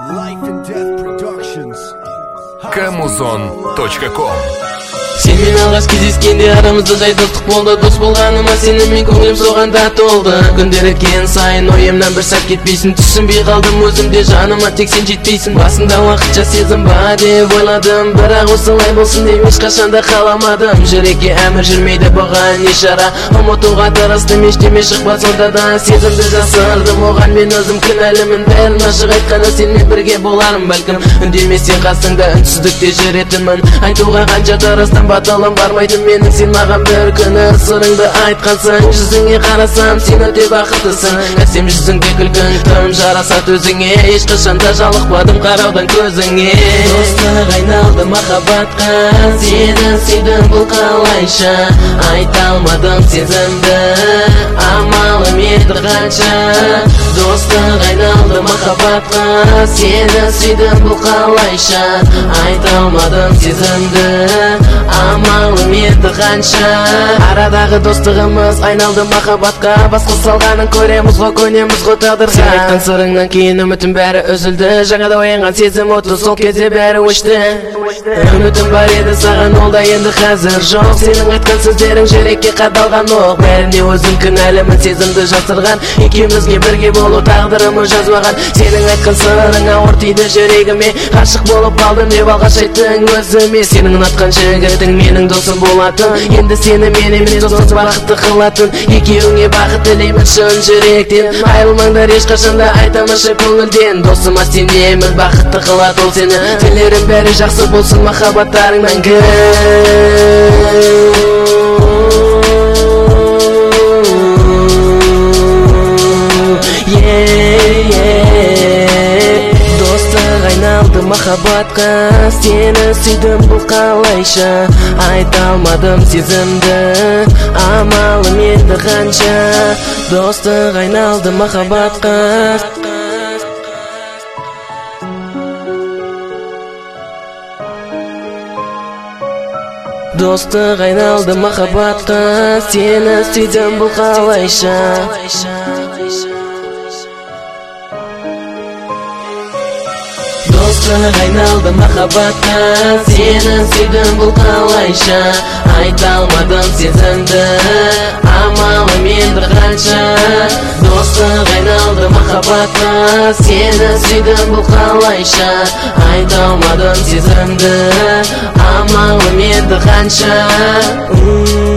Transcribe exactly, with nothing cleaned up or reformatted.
Life and Death Productions. Камузон точка ком. Сен мен алғаш кездескенде арамызда жай достық болды. Дос болғаныма сеніммен көңілім соған да толды. Күндер өткен сайын ойымнан бір сәт кетпейсің. Түсінбей қалдым өзімде, жаныма тек сен жетпейсің. Басында уақытша сезім ба деп ойладым, бірақ осылай болсын деп ешқашанда қаламадым. Жүрекке әмір жүрмейді бұған не шара, ұмытуға тырыстым, ештеме шықпас онда да сезімді жасырдым. Оған мен өзім кінәлімін, бәрін ашық айтқанда сенмен бірге боларым бәлкім. Үндеместен қасыңда үнсіздікте жүретінмін. Айтуға қанша тырыстым, батылым бармайтын менің. Сен маған бір күні сырыңды айтқансың, жүзіңе қарасам сен өте бақыттысың. Әсем жүзіңде күлкің тым жарасат өзіңе, ешқашанда жалықпадым қараудан көзіңе. Достық айналды махаббатқа, сені сүйдім бұл қалайша. Айта алмадым сезімді, амалым еді қанша. Достық айналды махаббатқа, сені сүйдім бұл қалайша. Айта алмадым сезімді, амалым еді қанша. Арадағы достығымыз айналды махаббатқа, басқа салғанын көреміз ғой, көнеміз ғой тағдырға. Сен айтқан сырыңнан кейін үмітім бәрі үзілді, жаңада оянған сезім оты сол кезде бәрі өшті. Үмітім бар еді саған, ол да енді қазір жоқ. Сенің айтқан сөздерің жүрекке қадалған оқ. Бәріне өзім кінәлімін, сезімді жасырған, екеумізге бірге болу тағдырымы жазбаған. Сенің айтқан сырың ауыр тиді жүрегіме, ғашық болып қалдым деп алғаш айттың өзіме. Сенің ұнатқан жігітің менің досым болатын, енді сені мен емес досым бақытты қылатын. Екеуіңе бақыт тілеймін шын жүректен, айырылмаңдар ешқашанда айтамашы көңілден. Досыма сенемін, бақытты қылады ол сені, тілерім бәрі жақсы болсын, махаббаттарың мәңгі. Достық айналды махаббатқа, сені сүйдім бұл қалайша. Айта алмадым сезімді, амалым еді қанша. Достық айналды махаббатқа. Достық айналды махаббатқа, сені сүйдім бұл қалайша. Достық айналды махаббатқа, сені сүйдім бұл қалайша. Айта алмадым сезімді, амалым енді қанша. Достық айналды махаббатқа, сені сүйдім бұл қалайша. Айта алмадым сезімді, амалым енді қанша.